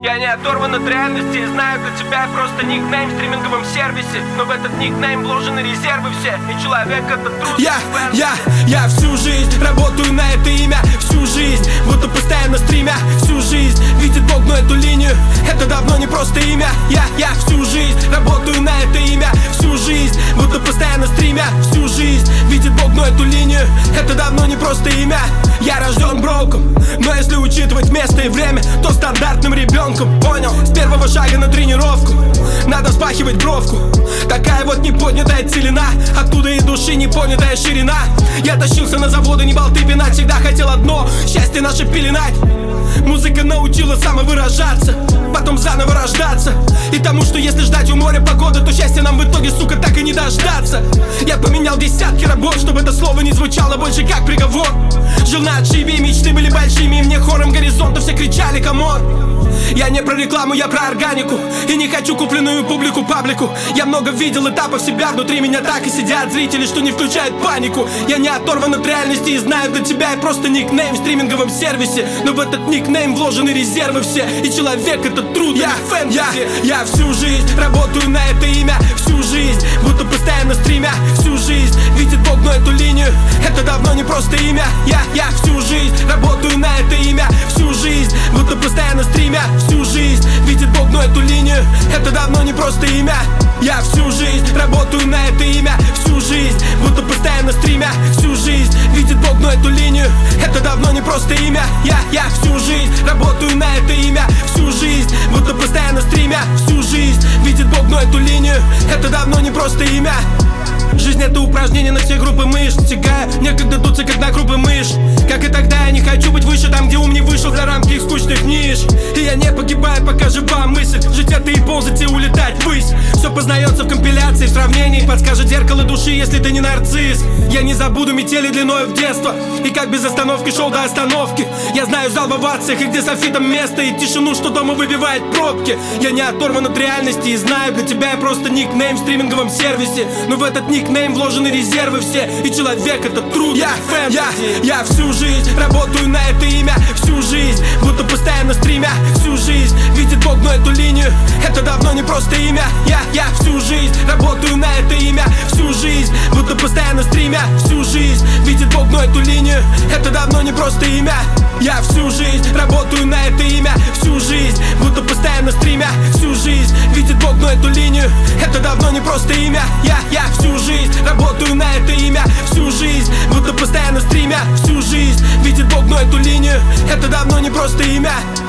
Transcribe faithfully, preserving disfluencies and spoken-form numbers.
Я не оторван от реальности и знаю, для тебя просто никнейм в стриминговом сервисе. Но в этот никнейм вложены резервы все, и человек это труд. Я, я, я всю жизнь работаю на это имя. Всю жизнь, будто постоянно стримя. Всю жизнь, видит Бог, но эту линию это давно не просто имя. Я, я всю жизнь работаю на это имя. Всю жизнь, будто постоянно стримя. Всю жизнь, видит Бог, но эту линию это давно не просто имя. Я рожден броком, но если учитывать место и время, то стандартным ребенком. Понял? С первого шага на тренировку надо вспахивать бровку. Такая вот неподнятая целина, оттуда и души непонятая ширина. Я тащился на заводы, не болты пинать. Всегда хотел одно, счастье наше пеленать. Музыка научила самовыражаться, потом заново рождаться. И тому, что если ждать у моря погоды, то счастье нам в итоге, сука, так и не дождаться. Я поменял десятки работ, чтобы это слово не звучало больше как приговор. Жил на отшибе, мечты были большими, и мне хором горизонта все кричали камон. Я не про рекламу, я про органику, и не хочу купленную публику паблику. Я много видел этапов себя, внутри меня так и сидят зрители, что не включают панику. Я не оторван от реальности и знаю, для тебя я просто никнейм в стриминговом сервисе. Но в этот никнейм вложены резервы все, и человек это труд, я, я, я всю жизнь работаю на это имя. Всю жизнь, будто постоянно стримя. Всю жизнь, видит Бог, но эту линию это давно не просто имя. Я, я всю жизнь работаю на это имя. Всю жизнь, будто постоянно стримя. Всю жизнь, видит Бог, но эту линию это давно не просто имя. Я всю жизнь работаю на это имя. Всю жизнь, будто постоянно стримя. Всю жизнь, видит Бог, но эту линию это давно не просто имя. Я, я всю жизнь работаю на это имя. Всю жизнь, будто постоянно стримя. Всю жизнь, видит Бог, но эту линию это давно не просто имя. Жизнь это упражнение на все группы мышц. Тягая, некогда дуться, как на крупы мышь. Как и тогда я не хочу быть выше, там где ум не вышел за рамки их скучных ниш. И я не погибаю, пока жива мысль. Жить это и ползать, и улетать ввысь. Все познается в компиляции, в сравнении. Подскажет зеркало души, если ты не нарцисс. Я не забуду метели длиной в детство, и как без остановки шел до остановки. Я знаю зал в овациях, и где софитам место, и тишину, что дома выбивает пробки. Я не оторван от реальности и знаю, для тебя я просто никнейм в стриминговом сервисе. Но в этот никнейм вложены резервы все, и человек это труд. Я, я, я всю жизнь работаю на это имя. Всю жизнь, будто постоянно стримя. Всю жизнь, видит Бог, но эту линию это давно не просто имя. Я, я всю жизнь работаю на это имя. Всю жизнь, будто постоянно стримя. Всю жизнь, видит Бог, но эту линию это давно не просто имя. Я всю жизнь работаю на это имя. Всю жизнь, будто постоянно стримя. Всю жизнь, видит Бог, но эту линию это давно не просто имя. Я, я всю жизнь работаю на это имя. Всю жизнь, будто постоянно стримя. Всю жизнь, видит Бог, но эту линию это давно не просто имя.